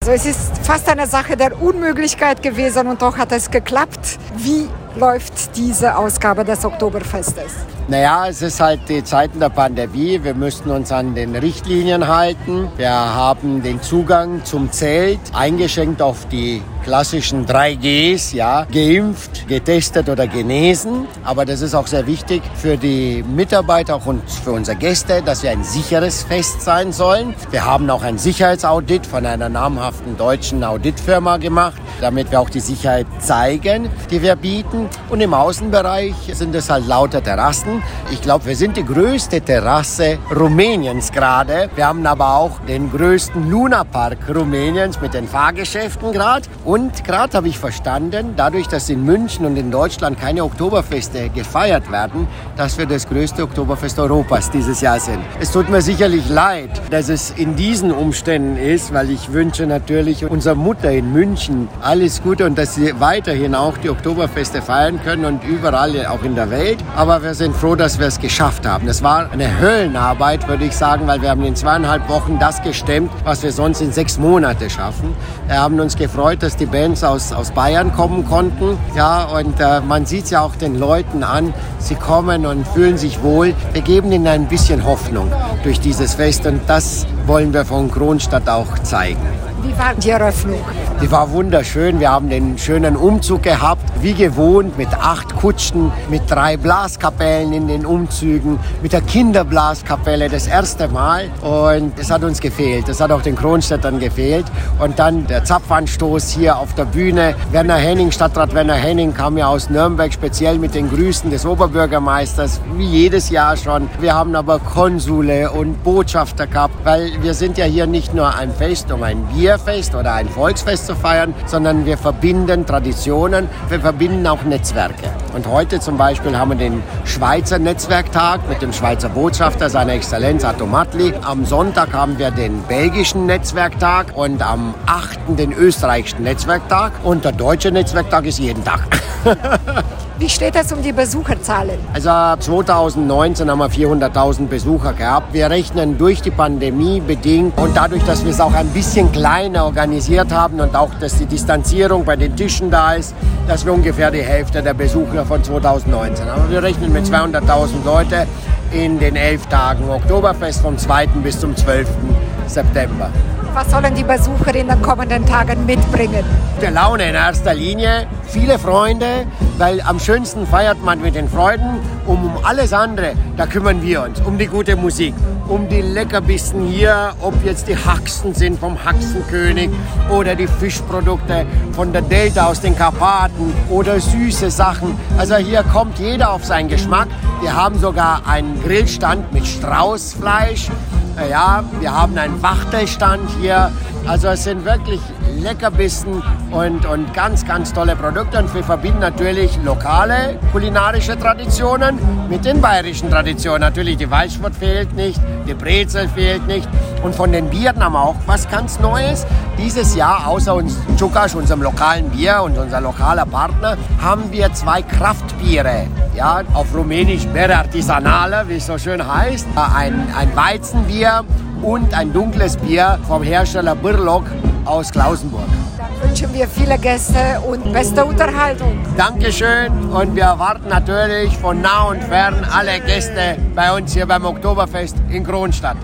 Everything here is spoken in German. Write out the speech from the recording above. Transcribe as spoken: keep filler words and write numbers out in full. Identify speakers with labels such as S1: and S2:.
S1: Also es ist fast eine Sache der Unmöglichkeit gewesen und doch hat es geklappt. Wie läuft diese Ausgabe des Oktoberfestes?
S2: Naja, es ist halt die Zeiten der Pandemie. Wir müssten uns an den Richtlinien halten. Wir haben den Zugang zum Zelt eingeschränkt auf die klassischen drei Gs, ja, geimpft, getestet oder genesen. Aber das ist auch sehr wichtig für die Mitarbeiter und für unsere Gäste, dass wir ein sicheres Fest sein sollen. Wir haben auch ein Sicherheitsaudit von einer namhaften deutschen Auditfirma gemacht, damit wir auch die Sicherheit zeigen, die wir bieten. Und im Außenbereich sind es halt lauter Terrassen. Ich glaube, wir sind die größte Terrasse Rumäniens gerade. Wir haben aber auch den größten Lunapark Rumäniens mit den Fahrgeschäften gerade. Und gerade habe ich verstanden, dadurch, dass in München und in Deutschland keine Oktoberfeste gefeiert werden, dass wir das größte Oktoberfest Europas dieses Jahr sind. Es tut mir sicherlich leid, dass es in diesen Umständen ist, weil ich wünsche natürlich unserer Mutter in München alles Gute und dass sie weiterhin auch die Oktoberfeste feiern können und überall auch in der Welt. Aber wir sind froh, dass wir es geschafft haben. Es war eine Höllenarbeit, würde ich sagen, weil wir haben in zweieinhalb Wochen das gestemmt, was wir sonst in sechs Monate schaffen. Wir haben uns gefreut, dass die Bands aus, aus Bayern kommen konnten. Ja, und äh, man sieht es ja auch den Leuten an, sie kommen und fühlen sich wohl. Wir geben ihnen ein bisschen Hoffnung durch dieses Fest und das wollen wir von Kronstadt auch zeigen.
S1: Wie war die Eröffnung?
S2: Die war wunderschön. Wir haben den schönen Umzug gehabt, wie gewohnt, mit acht Kutschen, mit drei Blaskapellen in den Umzügen, mit der Kinderblaskapelle das erste Mal. Und es hat uns gefehlt. Es hat auch den Kronstädtern gefehlt. Und dann der Zapfanstoß hier auf der Bühne. Werner Henning, Stadtrat Werner Henning kam ja aus Nürnberg, speziell mit den Grüßen des Oberbürgermeisters, wie jedes Jahr schon. Wir haben aber Konsule und Botschafter gehabt, weil wir sind ja hier nicht nur ein Fest, um ein Bierfest oder ein Volksfest zu feiern, sondern wir verbinden Traditionen, wir verbinden auch Netzwerke. Und heute zum Beispiel haben wir den Schweizer Netzwerktag mit dem Schweizer Botschafter, seiner Exzellenz Atto Matli. Am Sonntag haben wir den belgischen Netzwerktag und am achten den österreichischen Netzwerktag. Und der deutsche Netzwerktag ist jeden Tag.
S1: Wie steht es um die Besucherzahlen?
S2: Also zweitausendneunzehn haben wir vierhunderttausend Besucher gehabt. Wir rechnen durch die Pandemie bedingt und dadurch, dass wir es auch ein bisschen kleiner organisiert haben und auch, dass die Distanzierung bei den Tischen da ist, dass wir ungefähr die Hälfte der Besucher von zweitausendneunzehn haben. Aber wir rechnen mit zweihunderttausend Leute in den elf Tagen Oktoberfest vom zweiten bis zum zwölften September.
S1: Was sollen die Besucher in den kommenden Tagen mitbringen?
S2: Gute Laune in erster Linie, viele Freunde, weil am schönsten feiert man mit den Freunden. Und um alles andere, da kümmern wir uns, um die gute Musik, um die Leckerbissen hier, ob jetzt die Haxen sind vom Haxenkönig oder die Fischprodukte von der Delta aus den Karpaten oder süße Sachen. Also hier kommt jeder auf seinen Geschmack. Wir haben sogar einen Grillstand mit Straußfleisch. Ja, wir haben einen Wachtelstand hier. Also es sind wirklich Leckerbissen und, und ganz, ganz tolle Produkte. Und wir verbinden natürlich lokale kulinarische Traditionen mit den bayerischen Traditionen. Natürlich die Waldsport fehlt nicht, die Brezel fehlt nicht. Und von den Bieren haben wir auch was ganz Neues. Dieses Jahr, außer uns Csukas, unserem lokalen Bier und unser lokaler Partner, haben wir zwei Kraftbiere. Ja, auf Rumänisch Bere Artisanale, wie es so schön heißt. Ein, ein Weizenbier und ein dunkles Bier vom Hersteller Birlock aus Klausenburg.
S1: Dann wünschen wir viele Gäste und beste Unterhaltung.
S2: Dankeschön und wir erwarten natürlich von nah und fern alle Gäste bei uns hier beim Oktoberfest in Kronstadt.